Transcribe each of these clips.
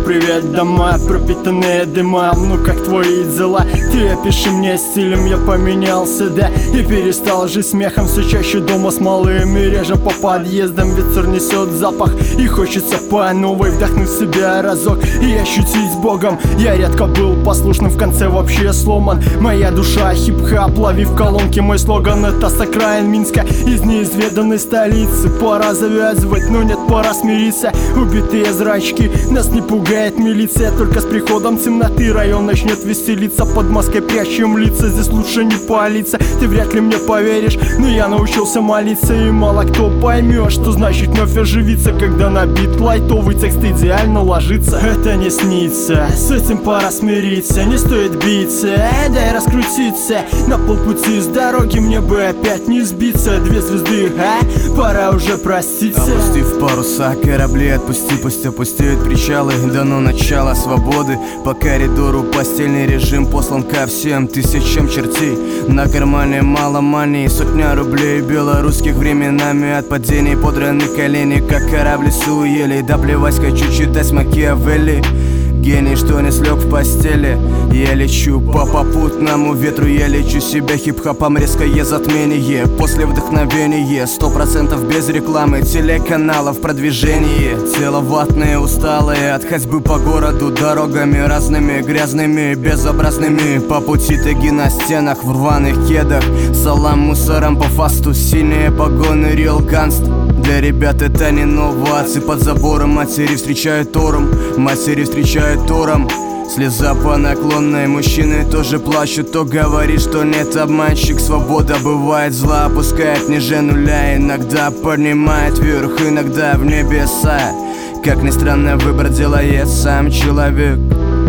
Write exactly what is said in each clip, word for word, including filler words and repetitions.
привет, дома, пропитанные дымом. Ну как твои дела? Ты опиши мне стилем, я поменялся, да. И перестал жить смехом, все чаще дома с малыми. Реже по подъездам, ветер несет запах. И хочется по новой вдохнуть в себя разок и ощутить с Богом. Я редко был послушным, в конце вообще сломан. Моя душа хип-хап, лови в колонке мой слоган. Это с окраин Минска, из неизведанной столицы. Пора завязывать, но нет, пора смириться. Убитые зрачки, нас не пугает милиция. Только с приходом темноты район начнет веселиться. Под маской прячем лица, здесь лучше не палиться. Ты вряд ли мне поверишь, но я научился молиться. И мало кто поймет, что значит вновь оживиться, когда на бит лайтовый текст идеально ложится. Это не снится, с этим пора смириться. Не стоит биться, дай раскрутиться. На полпути с дороги мне бы опять не сбиться. Две звезды, а? Пора уже проститься. Опустив паруса корабли, отпусти, пусть опустеют причалы. Дано начало свободы. По коридору постельный режим послан ко всем тысячам чертей. На кармане мало мании, сотня рублей белорусских временами. От падений подраны колени, как корабль суели. Да плевать, хочу читать Макиавелли. Гений, что не слег в постели. Я лечу по попутному ветру, я лечу себя хип-хопом, резкое затмение. После вдохновения, сто процентов без рекламы, телеканалов, продвижение. Тело ватное, усталое, от ходьбы по городу дорогами разными, грязными, безобразными. По пути теги на стенах, в рваных кедах. Салам мусорам по фасту, синие погоны, real ганст. Для ребят это не новации. Под забором матери встречают тором, матери встречают тором. Слеза по наклонной, мужчины тоже плачут. То говорит, что нет, обманщик. Свобода бывает зла, опускает ниже нуля. Иногда поднимает вверх, иногда в небеса. Как ни странно, выбор делает сам человек.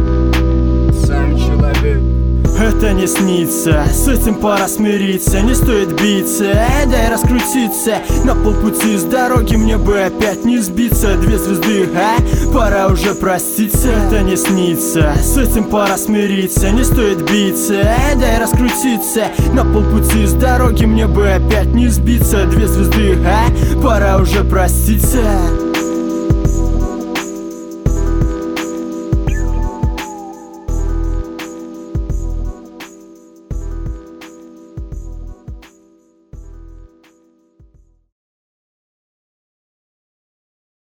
Сам человек. Это не снится, с этим пора смириться. Не стоит биться, дай раскрутиться. На полпути с дороги мне бы опять не сбиться. Две звезды, а? Пора уже проститься. Это не снится, с этим пора смириться. Не стоит биться, дай раскрутиться. На полпути с дороги мне бы опять не сбиться. Две звезды, а? Пора уже проститься.